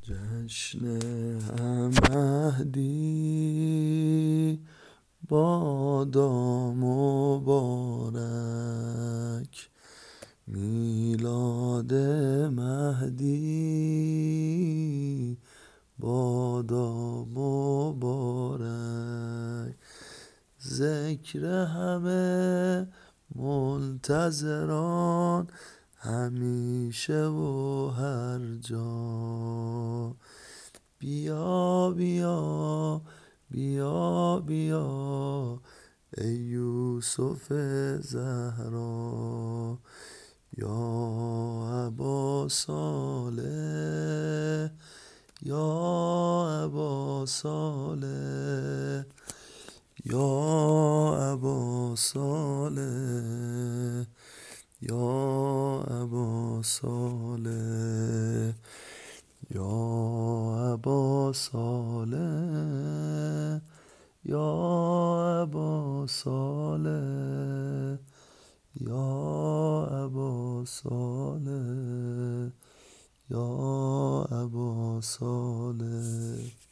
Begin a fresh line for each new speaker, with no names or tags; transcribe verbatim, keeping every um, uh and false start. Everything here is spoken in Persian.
جشن احمدی بادا مبارک، میلاد مهدی بادا مبارک. ذکر همه منتظران همیشه و هر جا. بیا بیا بیا بیا ای یوسف زهرا، یا ابا صالح یا ابا صالح یا ابا صالح یا ابا صالح یا ابا صالح یا ابا صالح یا ابا صالح یا ابا صالح.